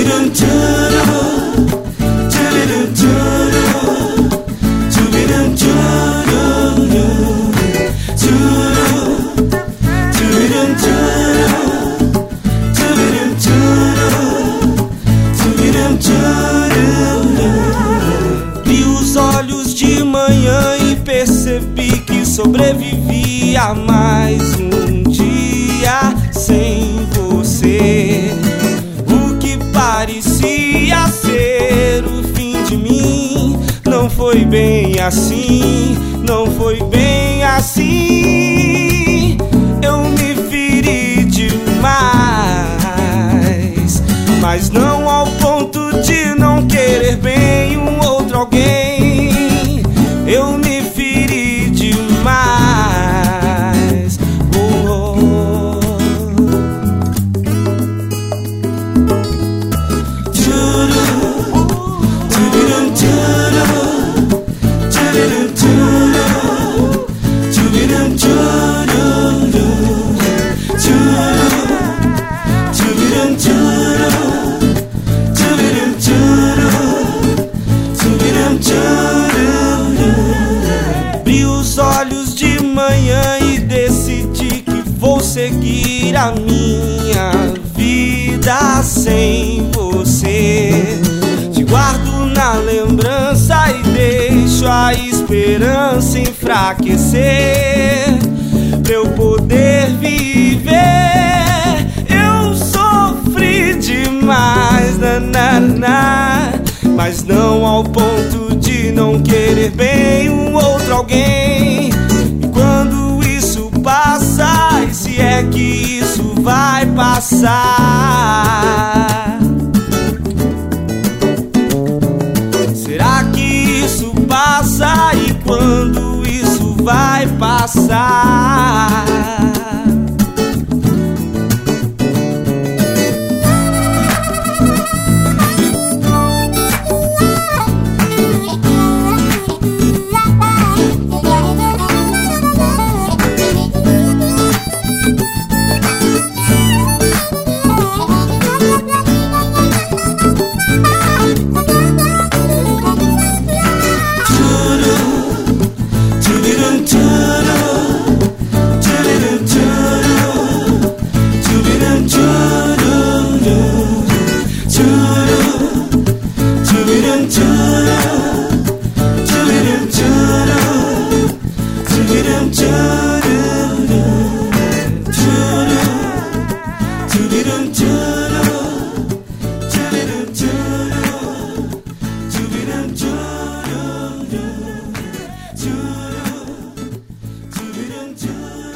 Vi os olhos de manhã e percebi que sobrevivi a mais um dia sem você. O que parecia ser o fim de mim não foi bem assim, não foi bem assim. Eu me feri demais, mas não ao ponto de não querer bem um outro alguém. Eu me feri demais. Oh, oh. Abri os olhos de manhã e decidi que vou seguir a minha vida sem você. Te guardo na lembrança e deixo a esperança enfraquecer pra eu poder viver. Eu sofri demais, mas não ao ponto de não querer bem um outro alguém. E quando isso passa, e se é que isso vai passar, será que isso passa? E quando isso vai passar? Do